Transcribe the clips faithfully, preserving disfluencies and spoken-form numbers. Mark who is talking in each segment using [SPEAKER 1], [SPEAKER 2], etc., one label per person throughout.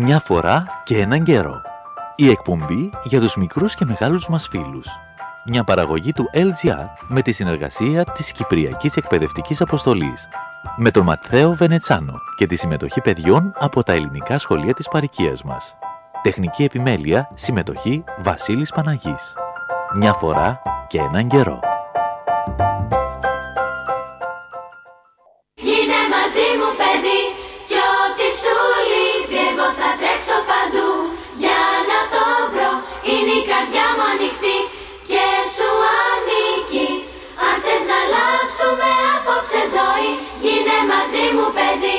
[SPEAKER 1] Μια φορά και έναν καιρό. Η εκπομπή για τους μικρούς και μεγάλους μας φίλους. Μια παραγωγή του ελ τζι αρ με τη συνεργασία της Κυπριακής Εκπαιδευτικής Αποστολής. Με τον Ματθαίο Βενετσάνο και τη συμμετοχή παιδιών από τα ελληνικά σχολεία της παροικίας μας. Τεχνική επιμέλεια, συμμετοχή Βασίλης Παναγής. Μια φορά και έναν καιρό.
[SPEAKER 2] Γίνε μαζί μου παιδί κι ό,τι σου λείπει εγώ θα τρέξω παντού για να το βρω. Είναι η καρδιά μου ανοιχτή και σου ανήκει. Αν θες να αλλάξουμε απόψε ζωή, γίνε μαζί μου παιδί.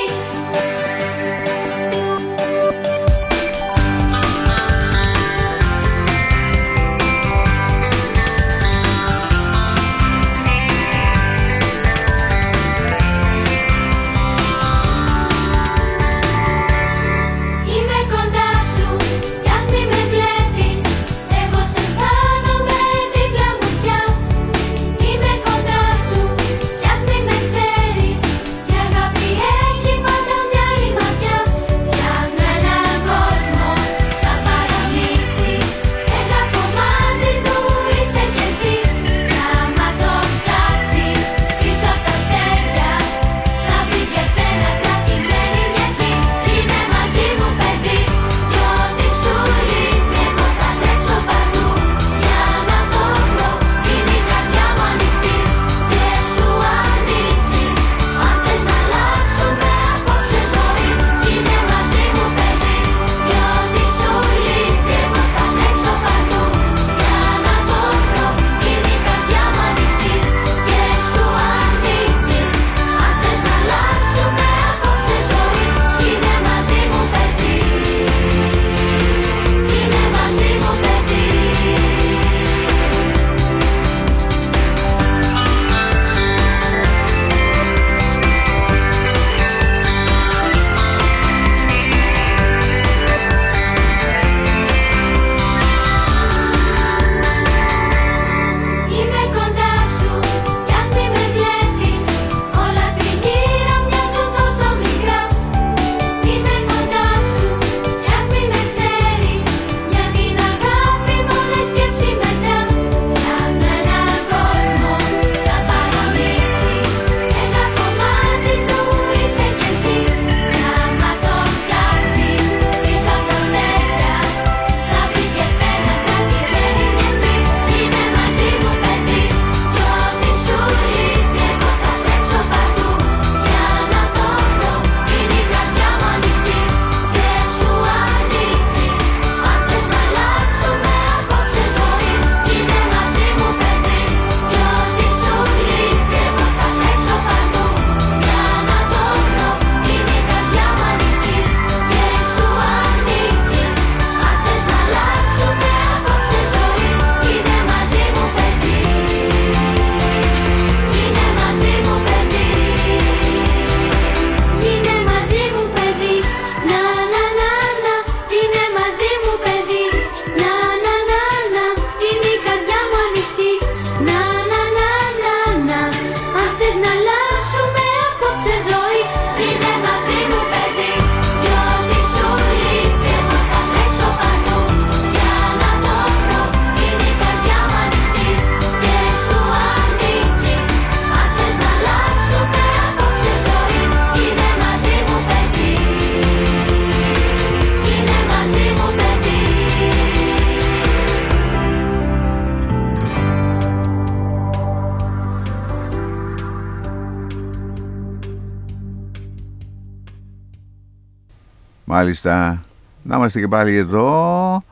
[SPEAKER 3] Μάλιστα, να είμαστε και πάλι εδώ.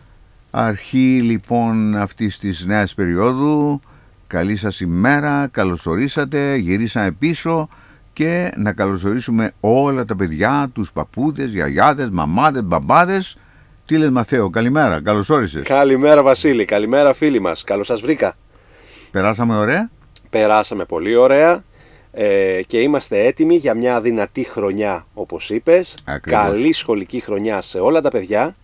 [SPEAKER 3] Αρχή λοιπόν αυτής της νέας περίοδου. Καλή σας ημέρα, καλωσορίσατε, γυρίσαμε πίσω και να καλωσορίσουμε όλα τα παιδιά, τους παππούδες, γιαγιάδες, μαμάδες, μπαμπάδες. Τι λες Μαθαίο, καλημέρα, καλώς όρισες.
[SPEAKER 4] Καλημέρα Βασίλη, καλημέρα φίλοι μας, καλώς σας βρήκα.
[SPEAKER 3] Περάσαμε ωραία.
[SPEAKER 4] Περάσαμε πολύ ωραία ε, και είμαστε έτοιμοι για μια δυνατή χρονιά όπως είπες.
[SPEAKER 3] Ακριβώς.
[SPEAKER 4] Καλή σχολική χρονιά σε όλα τα παιδιά.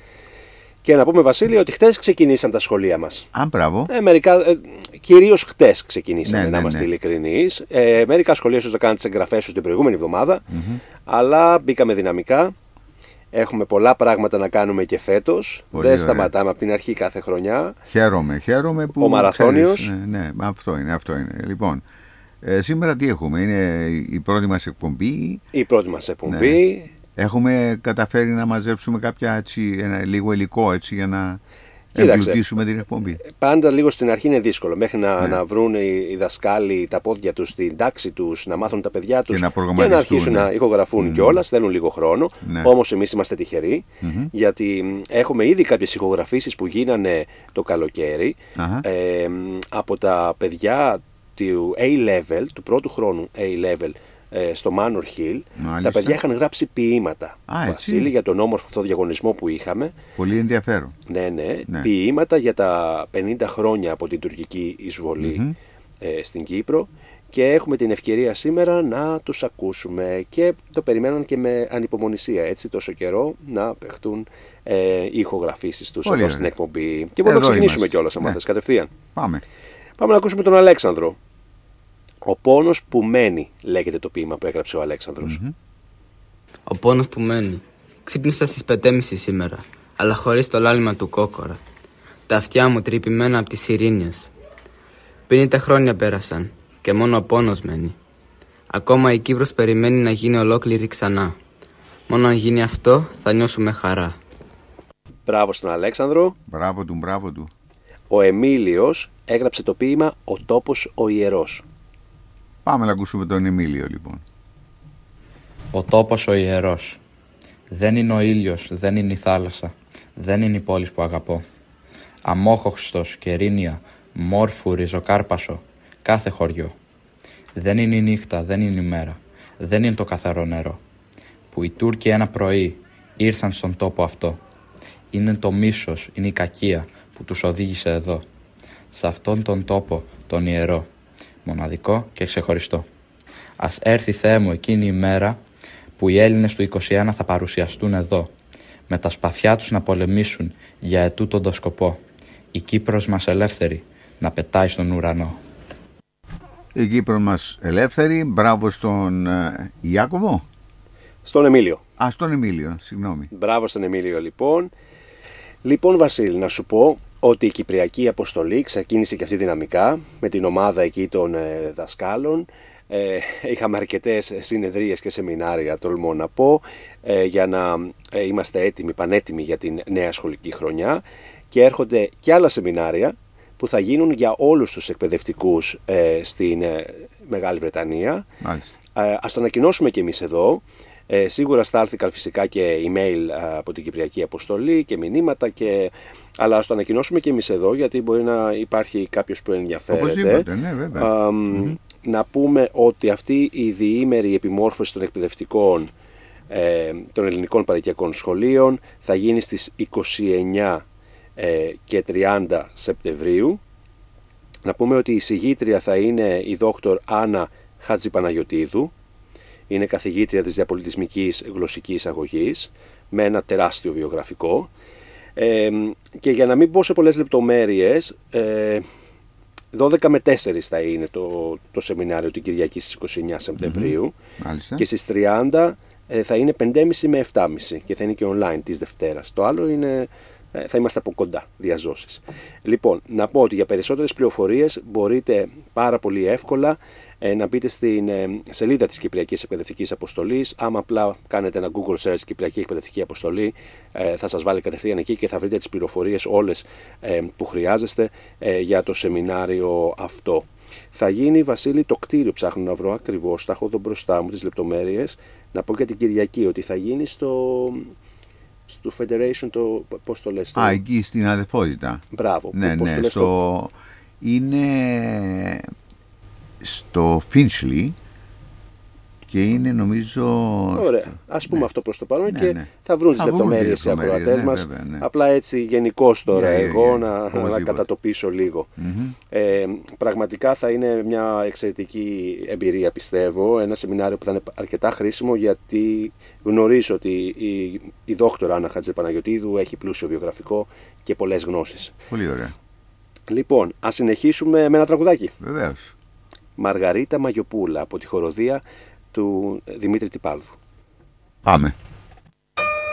[SPEAKER 4] Και να πούμε Βασίλη ότι χτες ξεκινήσαν τα σχολεία μας.
[SPEAKER 3] Α, μπράβο.
[SPEAKER 4] Ε, μερικά, ε, κυρίως χτες ξεκινήσαν,
[SPEAKER 3] ναι,
[SPEAKER 4] να
[SPEAKER 3] ναι,
[SPEAKER 4] είμαστε
[SPEAKER 3] ναι.
[SPEAKER 4] ειλικρινείς. Ε, μερικά σχολεία ίσως να κάνουν τις εγγραφές τους την προηγούμενη εβδομάδα,
[SPEAKER 3] Mm-hmm.
[SPEAKER 4] αλλά μπήκαμε δυναμικά. Έχουμε πολλά πράγματα να κάνουμε και φέτος.
[SPEAKER 3] Πολύ
[SPEAKER 4] Δεν
[SPEAKER 3] ωραία.
[SPEAKER 4] σταματάμε από την αρχή κάθε χρονιά.
[SPEAKER 3] Χαίρομαι, χαίρομαι που...
[SPEAKER 4] Ο μαραθώνιος.
[SPEAKER 3] Ξέρεις, ναι, ναι, αυτό είναι, αυτό είναι. Λοιπόν, ε, σήμερα τι έχουμε, είναι η πρώτη μας εκπομπή.
[SPEAKER 4] Η πρώτη μας εκπομπή.
[SPEAKER 3] Ναι. Έχουμε καταφέρει να μαζέψουμε κάποια έτσι, ένα, λίγο υλικό έτσι για να εμπλουτίσουμε την εκπομπή.
[SPEAKER 4] Πάντα λίγο στην αρχή είναι δύσκολο. Μέχρι να,
[SPEAKER 3] Ναι.
[SPEAKER 4] να βρουν οι, οι δασκάλοι τα πόδια τους στην τάξη τους, να μάθουν τα παιδιά τους
[SPEAKER 3] Και να
[SPEAKER 4] και να
[SPEAKER 3] προγραμματιστούν,
[SPEAKER 4] αρχίσουν
[SPEAKER 3] ναι.
[SPEAKER 4] να ηχογραφούν
[SPEAKER 3] Mm.
[SPEAKER 4] κιόλας. Θέλουν λίγο χρόνο.
[SPEAKER 3] Ναι.
[SPEAKER 4] Όμως εμείς είμαστε τυχεροί,
[SPEAKER 3] Μμμ.
[SPEAKER 4] γιατί έχουμε ήδη κάποιες ηχογραφήσεις που γίνανε το καλοκαίρι
[SPEAKER 3] Αχα.
[SPEAKER 4] ε, από τα παιδιά του A-Level, του πρώτου χρόνου A-Level ε, στο Manor Hill.
[SPEAKER 3] Μάλιστα.
[SPEAKER 4] Τα παιδιά είχαν γράψει ποίηματα,
[SPEAKER 3] Α, έτσι.
[SPEAKER 4] Βασίλη, για τον όμορφο αυτό διαγωνισμό που είχαμε.
[SPEAKER 3] Πολύ ενδιαφέρον.
[SPEAKER 4] Ναι, ναι,
[SPEAKER 3] Ναι.
[SPEAKER 4] ποίηματα για τα πενήντα χρόνια από την τουρκική εισβολή
[SPEAKER 3] Μμμ.
[SPEAKER 4] ε, στην Κύπρο, και έχουμε την ευκαιρία σήμερα να τους ακούσουμε, και το περιμέναν και με ανυπομονησία έτσι τόσο καιρό να παιχτούν ε, οι ηχογραφήσεις τους
[SPEAKER 3] Πολύ
[SPEAKER 4] εδώ
[SPEAKER 3] ωραία.
[SPEAKER 4] στην εκπομπή. Και μπορούμε να
[SPEAKER 3] Εδώ
[SPEAKER 4] ξεκινήσουμε
[SPEAKER 3] είμαστε.
[SPEAKER 4] κιόλας, αν
[SPEAKER 3] Ναι.
[SPEAKER 4] θες, κατευθείαν.
[SPEAKER 3] Πάμε.
[SPEAKER 4] Πάμε να ακούσουμε τον Αλέξανδρο. Ο πόνος που μένει, λέγεται το ποίημα που έγραψε ο Αλέξανδρος.
[SPEAKER 3] Μμμ.
[SPEAKER 5] Ο πόνος που μένει. Ξύπνησα στις πεντέμισι σήμερα, αλλά χωρίς το λάλημα του κόκορα. Τα αυτιά μου τρυπημένα από τις ειρήνιες. πενήντα χρόνια πέρασαν και μόνο ο πόνος μένει. Ακόμα η Κύπρος περιμένει να γίνει ολόκληρη ξανά. Μόνο αν γίνει αυτό θα νιώσουμε χαρά.
[SPEAKER 4] Μπράβο στον Αλέξανδρο.
[SPEAKER 3] Μπράβο του, μπράβο του.
[SPEAKER 4] Ο Εμίλιος έγραψε το ποίημα «Ο τόπος ο ιερός».
[SPEAKER 3] Πάμε να ακούσουμε τον Εμίλιο λοιπόν.
[SPEAKER 6] Ο τόπος ο ιερός. Δεν είναι ο ήλιος, δεν είναι η θάλασσα, δεν είναι η πόλη που αγαπώ. Αμόχωστος, Κερίνια, Μόρφου, Ριζοκάρπασο, κάθε χωριό. Δεν είναι η νύχτα, δεν είναι η μέρα, δεν είναι το καθαρό νερό. Που οι Τούρκοι ένα πρωί ήρθαν στον τόπο αυτό. Είναι το μίσος, είναι η κακία που τους οδήγησε εδώ. Σε αυτόν τον τόπο, τον ιερό, μοναδικό και ξεχωριστό. Ας έρθει, Θεέ μου, εκείνη η μέρα που οι Έλληνες του είκοσι ένα θα παρουσιαστούν εδώ, με τα σπαθιά τους να πολεμήσουν για ετούτον το σκοπό. Η Κύπρος μας ελεύθερη να πετάει στον ουρανό.
[SPEAKER 3] Η Κύπρο μας ελεύθερη, μπράβο στον ε, Ιάκωβο.
[SPEAKER 4] Στον Εμίλιο.
[SPEAKER 3] Α, στον Εμίλιο, συγγνώμη.
[SPEAKER 4] Μπράβο στον Εμίλιο λοιπόν. Λοιπόν, Βασίλη, να σου πω ότι η Κυπριακή Αποστολή ξεκίνησε και αυτή δυναμικά με την ομάδα εκεί των ε, δασκάλων. Ε, είχαμε αρκετές συνεδρίες και σεμινάρια, τολμώ να πω, ε, για να ε, είμαστε έτοιμοι, πανέτοιμοι για την νέα σχολική χρονιά, και έρχονται και άλλα σεμινάρια που θα γίνουν για όλους τους εκπαιδευτικούς ε, στην ε, Μεγάλη Βρετανία.
[SPEAKER 3] Μάλιστα.
[SPEAKER 4] Ε, ας το ανακοινώσουμε και εμείς εδώ. Ε, σίγουρα στάλθηκαν φυσικά και email α, από την Κυπριακή Αποστολή και μηνύματα, και... αλλά ας το ανακοινώσουμε και εμείς εδώ, γιατί μπορεί να υπάρχει κάποιος που ενδιαφέρεται.
[SPEAKER 3] Οπωσδήποτε, ναι, βέβαια.
[SPEAKER 4] Α,
[SPEAKER 3] Mm-hmm.
[SPEAKER 4] Να πούμε ότι αυτή η διήμερη επιμόρφωση των εκπαιδευτικών ε, των ελληνικών παροικιακών σχολείων θα γίνει στις είκοσι εννέα ε, και τριάντα Σεπτεμβρίου. Να πούμε ότι η συγγήτρια θα είναι η δόκτωρ Άννα Χατζηπαναγιωτίδου. Είναι καθηγήτρια της διαπολιτισμικής γλωσσικής αγωγής, με ένα τεράστιο βιογραφικό. Ε, και για να μην πω σε πολλές λεπτομέρειες, ε, δώδεκα με τέσσερα θα είναι το, το σεμινάριο την Κυριακή στις είκοσι εννέα Σεπτεμβρίου.
[SPEAKER 3] Μάλιστα.
[SPEAKER 4] Και στις τριάντα ε, θα είναι πέντε και μισή με επτά και μισή και θα είναι και online της Δευτέρας. Το άλλο είναι, ε, θα είμαστε από κοντά, διαζώσεις. Λοιπόν, να πω ότι για περισσότερες πληροφορίες μπορείτε πάρα πολύ εύκολα ε, να μπείτε στην ε, σελίδα της Κυπριακής Εκπαιδευτικής Αποστολής. Άμα απλά κάνετε ένα Google search Κυπριακή Εκπαιδευτική Αποστολή, ε, θα σας βάλει κατευθείαν εκεί και θα βρείτε τις πληροφορίες όλες ε, που χρειάζεστε ε, για το σεμινάριο αυτό. Θα γίνει, Βασίλη, το κτίριο, ψάχνω να βρω ακριβώς, θα έχω εδώ μπροστά μου τις λεπτομέρειες. Να πω για την Κυριακή ότι θα γίνει στο, στο Federation, το, πώς το λες?
[SPEAKER 3] Α, εκεί στην αδελφότητα.
[SPEAKER 4] Μπράβο.
[SPEAKER 3] Ναι,
[SPEAKER 4] πώς
[SPEAKER 3] ναι,
[SPEAKER 4] το λες?
[SPEAKER 3] στο... είναι στο Finchley και είναι νομίζω...
[SPEAKER 4] Ωραία. Ας πούμε
[SPEAKER 3] ναι.
[SPEAKER 4] αυτό προς το παρόν,
[SPEAKER 3] Ναι,
[SPEAKER 4] και
[SPEAKER 3] ναι.
[SPEAKER 4] θα βρουν τις
[SPEAKER 3] Θα βρουν
[SPEAKER 4] λεπτομέρειες
[SPEAKER 3] τις
[SPEAKER 4] οι
[SPEAKER 3] λεπτομέρειες,
[SPEAKER 4] ακροατές
[SPEAKER 3] ναι,
[SPEAKER 4] μας.
[SPEAKER 3] βέβαια, ναι.
[SPEAKER 4] Απλά έτσι γενικώς τώρα
[SPEAKER 3] Yeah, yeah,
[SPEAKER 4] εγώ
[SPEAKER 3] yeah.
[SPEAKER 4] να, να
[SPEAKER 3] Οπωσδήποτε.
[SPEAKER 4] κατατοπίσω λίγο.
[SPEAKER 3] Μμμ.
[SPEAKER 4] Ε, πραγματικά θα είναι μια εξαιρετική εμπειρία, πιστεύω. Ένα σεμινάριο που θα είναι αρκετά χρήσιμο, γιατί γνωρίζω ότι η, η δόκτωρα Άννα Χατζηπαναγιωτίδου έχει πλούσιο βιογραφικό και πολλές γνώσεις.
[SPEAKER 3] Πολύ ωραία.
[SPEAKER 4] Λοιπόν, ας συνεχίσουμε με ένα τραγουδάκι.
[SPEAKER 3] Βεβαίως.
[SPEAKER 4] Μαργαρίτα Μαγιοπούλα, από τη χοροδία του Δημήτρη Τυπάλβου.
[SPEAKER 3] Πάμε.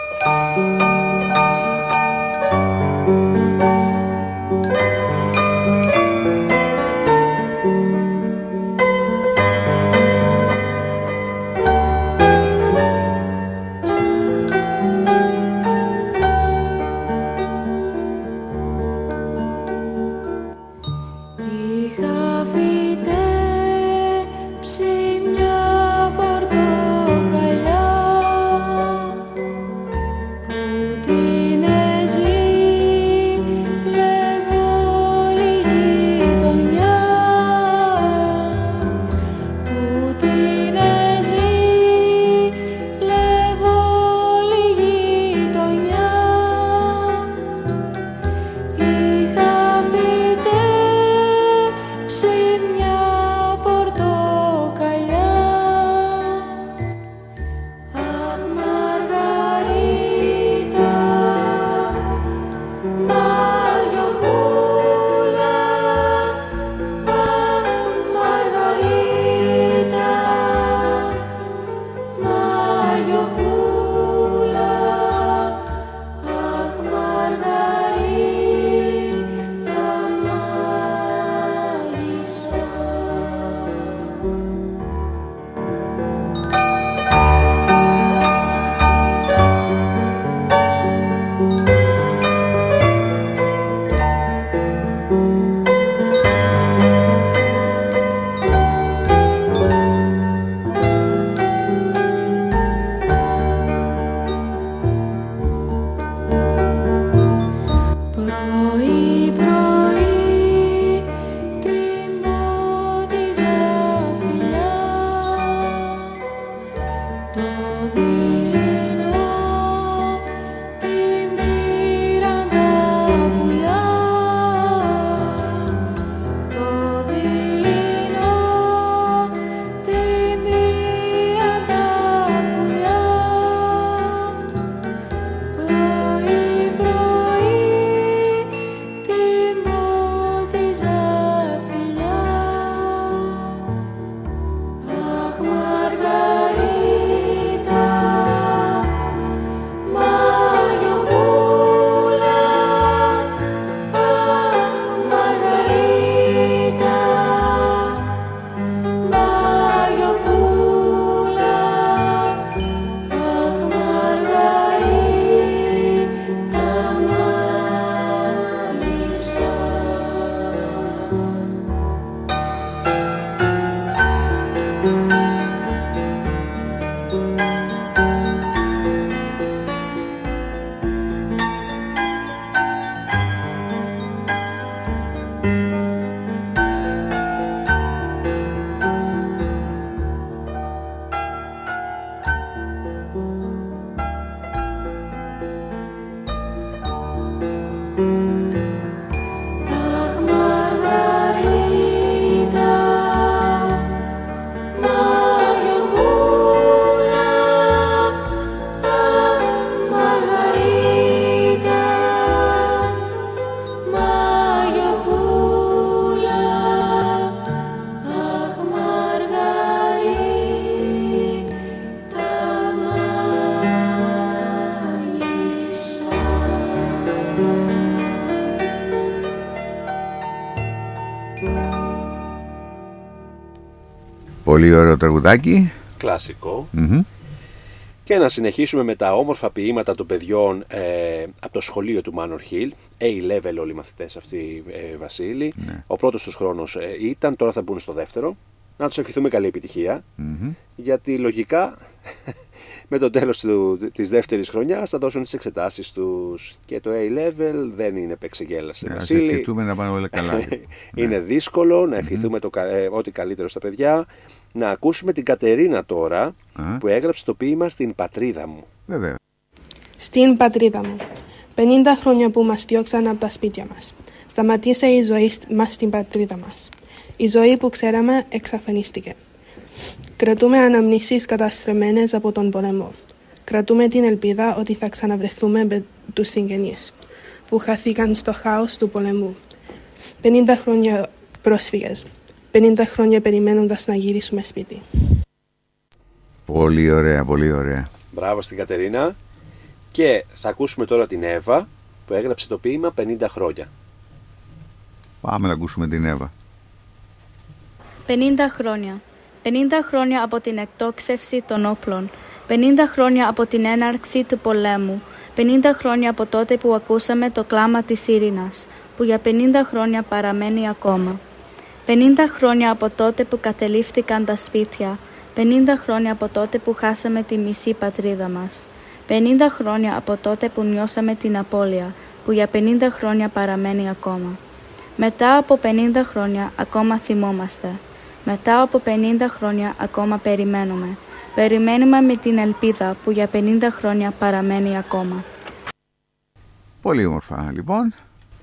[SPEAKER 3] Πολύ ωραίο τραγουδάκι.
[SPEAKER 4] Κλασικό.
[SPEAKER 3] Mm-hmm.
[SPEAKER 4] Και να συνεχίσουμε με τα όμορφα ποίηματα των παιδιών ε, από το σχολείο του Manor Hill. A-level όλοι οι μαθητές αυτοί, ε, Βασίλη. Ναι. Ο πρώτος τους χρόνος ε, ήταν, τώρα θα μπουν στο δεύτερο. Να τους ευχηθούμε καλή επιτυχία. Mm-hmm. Γιατί λογικά με το τέλος του, της δεύτερης χρονιάς θα δώσουν τις εξετάσεις τους. Και το A-level δεν είναι επεξεγέλαση.
[SPEAKER 3] Ναι, Βασίλη. Να ευχηθούμε να πάνε όλα καλά.
[SPEAKER 4] Είναι ναι. δύσκολο, να ευχηθούμε mm-hmm. το, ε, ό,τι καλύτερο στα παιδιά. Να ακούσουμε την Κατερίνα τώρα, Α. που έγραψε το ποίημα «Στην πατρίδα μου».
[SPEAKER 3] Βέβαια.
[SPEAKER 7] Στην πατρίδα μου. πενήντα χρόνια που μας διώξαν από τα σπίτια μας. Σταματήσε η ζωή μας στην πατρίδα μας. Η ζωή που ξέραμε εξαφανίστηκε. Κρατούμε αναμνήσεις καταστρεμμένες από τον πολεμό. Κρατούμε την ελπίδα ότι θα ξαναβρεθούμε με τους συγγενείς που χαθήκαν στο χάος του πολεμού. πενήντα χρόνια πρόσφυγες. πενήντα χρόνια περιμένοντας να γυρίσουμε σπίτι.
[SPEAKER 3] Πολύ ωραία, πολύ ωραία.
[SPEAKER 4] Μπράβο στην Κατερίνα. Και θα ακούσουμε τώρα την Εύα που έγραψε το ποίημα πενήντα χρόνια.
[SPEAKER 3] Πάμε να ακούσουμε την Εύα.
[SPEAKER 8] πενήντα χρόνια. πενήντα χρόνια από την εκτόξευση των όπλων. πενήντα χρόνια από την έναρξη του πολέμου. πενήντα χρόνια από τότε που ακούσαμε το κλάμα της ειρήνας, που για πενήντα χρόνια παραμένει ακόμα. πενήντα χρόνια από τότε που κατελήφθηκαν τα σπίτια. πενήντα χρόνια από τότε που χάσαμε τη μισή πατρίδα μας. πενήντα χρόνια από τότε που νιώσαμε την απώλεια, που για πενήντα χρόνια παραμένει ακόμα. Μετά από πενήντα χρόνια ακόμα θυμόμαστε. Μετά από πενήντα χρόνια ακόμα περιμένουμε. Περιμένουμε με την ελπίδα που για πενήντα χρόνια παραμένει ακόμα.
[SPEAKER 3] Πολύ όμορφα, λοιπόν.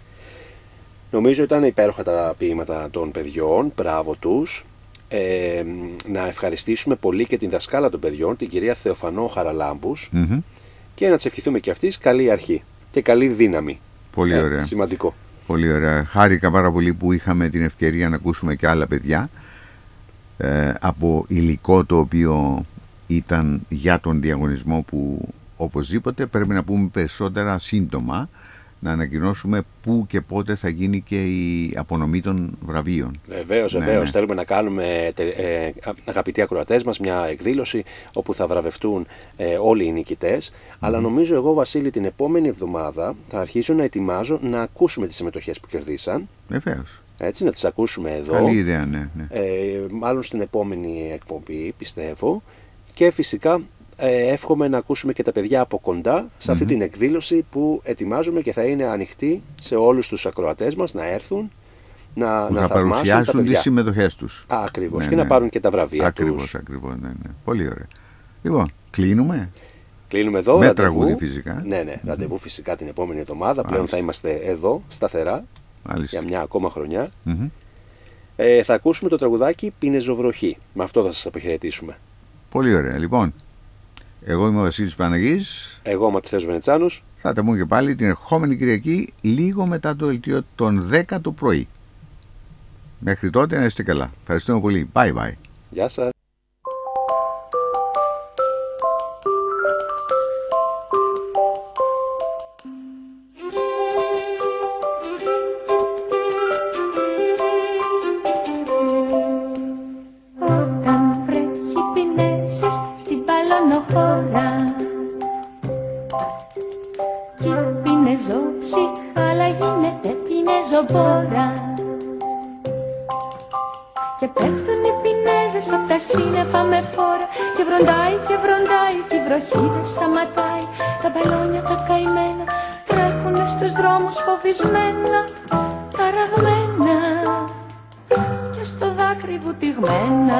[SPEAKER 4] Νομίζω ήταν υπέροχα τα ποίηματα των παιδιών, μπράβο τους. Ε, να ευχαριστήσουμε πολύ και την δασκάλα των παιδιών, την κυρία Θεοφανό Χαραλάμπους,
[SPEAKER 3] Mm-hmm.
[SPEAKER 4] και να της ευχηθούμε και αυτής καλή αρχή και καλή δύναμη.
[SPEAKER 3] Πολύ
[SPEAKER 4] ε,
[SPEAKER 3] ωραία.
[SPEAKER 4] Σημαντικό.
[SPEAKER 3] Πολύ ωραία. Χάρηκα πάρα πολύ που είχαμε την ευκαιρία να ακούσουμε και άλλα παιδιά ε, από υλικό το οποίο ήταν για τον διαγωνισμό, που οπωσδήποτε πρέπει να πούμε περισσότερα σύντομα, να ανακοινώσουμε πού και πότε θα γίνει και η απονομή των βραβείων.
[SPEAKER 4] Βεβαίως,
[SPEAKER 3] Ναι,
[SPEAKER 4] βεβαίως.
[SPEAKER 3] ναι.
[SPEAKER 4] Θέλουμε να κάνουμε, ε, αγαπητοί ακροατές μας, μια εκδήλωση όπου θα βραβευτούν ε, όλοι οι νικητές. Mm. Αλλά νομίζω εγώ, Βασίλη, την επόμενη εβδομάδα θα αρχίσω να ετοιμάζω να ακούσουμε τις συμμετοχές που κερδίσαν.
[SPEAKER 3] Βεβαίως.
[SPEAKER 4] Έτσι, να τις ακούσουμε εδώ.
[SPEAKER 3] Καλή ιδέα, ναι. ναι.
[SPEAKER 4] Ε, μάλλον στην επόμενη εκπομπή, πιστεύω. Και φυσικά ε, εύχομαι να ακούσουμε και τα παιδιά από κοντά σε αυτή mm-hmm. την εκδήλωση που ετοιμάζουμε και θα είναι ανοιχτή σε όλους τους ακροατές μας να έρθουν να,
[SPEAKER 3] που
[SPEAKER 4] να
[SPEAKER 3] θα παρουσιάσουν τις συμμετοχές τους.
[SPEAKER 4] Α, ακριβώς.
[SPEAKER 3] Ναι,
[SPEAKER 4] και
[SPEAKER 3] ναι.
[SPEAKER 4] να πάρουν και τα βραβεία
[SPEAKER 3] ακριβώς,
[SPEAKER 4] τους.
[SPEAKER 3] Ακριβώς, ναι, ναι. Πολύ ωραία. Λοιπόν, κλείνουμε.
[SPEAKER 4] Κλείνουμε εδώ.
[SPEAKER 3] Με
[SPEAKER 4] ραντεβού.
[SPEAKER 3] τραγούδι φυσικά.
[SPEAKER 4] Ναι, ναι. Mm-hmm. Ραντεβού φυσικά την επόμενη εβδομάδα. Πλέον
[SPEAKER 3] Μάλιστα.
[SPEAKER 4] θα είμαστε εδώ σταθερά.
[SPEAKER 3] Μάλιστα.
[SPEAKER 4] Για μια ακόμα χρονιά.
[SPEAKER 3] Mm-hmm.
[SPEAKER 4] Ε, θα ακούσουμε το τραγουδάκι Πινεζοβροχή. Με αυτό θα σας αποχαιρετήσουμε.
[SPEAKER 3] Πολύ ωραία. Λοιπόν, εγώ είμαι ο Βασίλης Παναγής.
[SPEAKER 4] Εγώ ο Ματθαίος Βενετσάνος. Θα
[SPEAKER 3] τα πούμε και πάλι την ερχόμενη Κυριακή, λίγο μετά το δελτίο των δέκα το πρωί. Μέχρι τότε να είστε καλά. Ευχαριστούμε πολύ. Bye bye.
[SPEAKER 4] Γεια σας.
[SPEAKER 2] Όταν βρέχει πινέζες στην παλωνοχώρα κι η πινεζόψυχάλα γίνεται πινεζομπόρα και πέφτουν οι πινέζες απ' τα σύννεφα με φόρα και βροντάει και βροντάει και η βροχή δεν σταματάει. Τα μπαλόνια τα καημένα τρέχουνε στους δρόμους φοβισμένα, ταραγμένα και στο δάκρυ βουτυγμένα.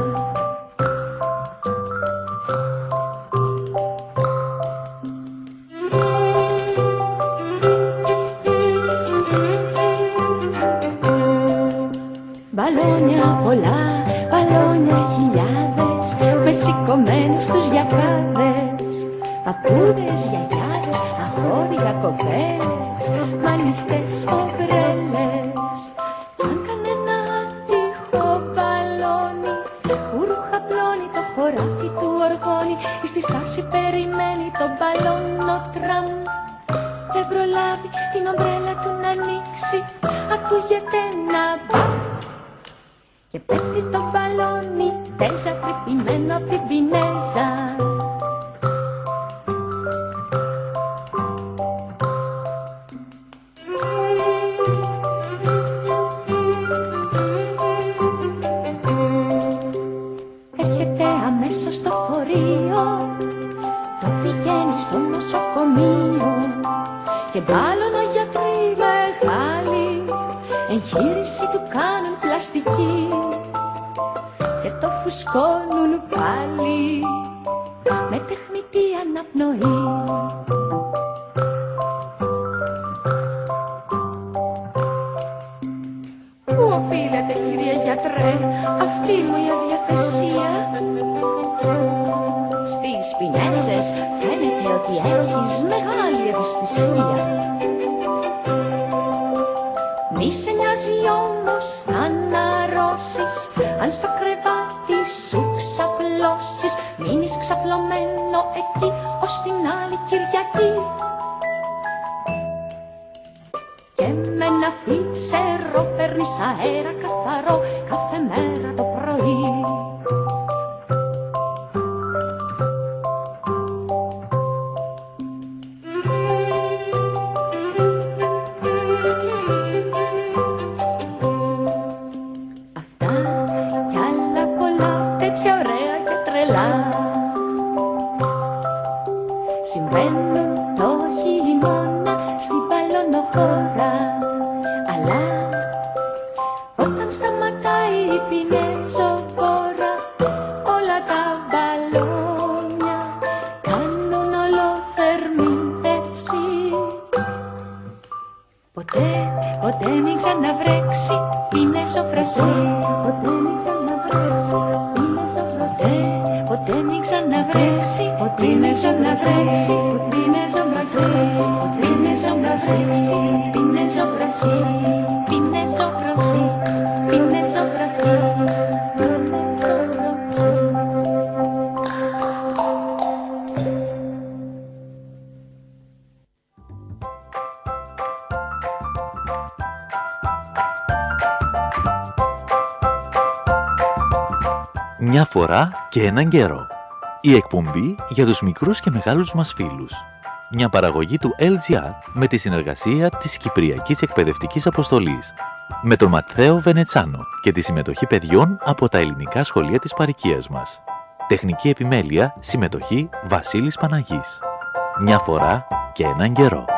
[SPEAKER 2] Μπαλόνια πολλά, μπαλόνια χιλιάδες με σηκωμένους τους γιακάδες, παππούδες, γιαγιάδες, αγόρια, κοπέλες μ' ανοιχτές ομπρέλες. Κι αν κανένα άτυχο μπαλόνι που ρούχα πλώνει το χωράφι του οργώνει ή στη στάση περιμένει το μπαλόνο τραμ, δεν προλάβει την ομπρέλα του να ανοίξει, ακούγεται να μπα και πέφτει το μπαλόνι τέζα κρυπημένο απ' την πινέζα. Έρχεται αμέσως στο φορείο, το πηγαίνει στο νοσοκομείο και μπάλωνο γιατροί μεγάλοι εγχείρηση του κάνουν πλαστική και το φουσκώνουν πάλι με τεχνητή αναπνοή. Πού οφείλεται, κύριε γιατρέ, αυτή μου η αδιαθεσία? Στις πινέζες φαίνεται ότι έχεις μεγάλη ευαισθησία. Μη σε νοιάζει όμως θα αναρρώσεις αν στο κρεβάτι
[SPEAKER 9] σου ξαπλώσεις, μείνεις ξαπλωμένο εκεί ως την άλλη Κυριακή. Και με ένα φλίξερο παίρνεις αέρα καθαρό κάθε μέρα το πρωί.
[SPEAKER 1] Μια φορά και έναν καιρό. Η εκπομπή για τους μικρούς και μεγάλους μας φίλους. Μια παραγωγή του ελ τζι αρ με τη συνεργασία της Κυπριακής Εκπαιδευτικής Αποστολής. Με τον Ματθαίο Βενετσάνο και τη συμμετοχή παιδιών από τα ελληνικά σχολεία της παροικίας μας. Τεχνική επιμέλεια, συμμετοχή Βασίλης Παναγής. Μια φορά και έναν καιρό.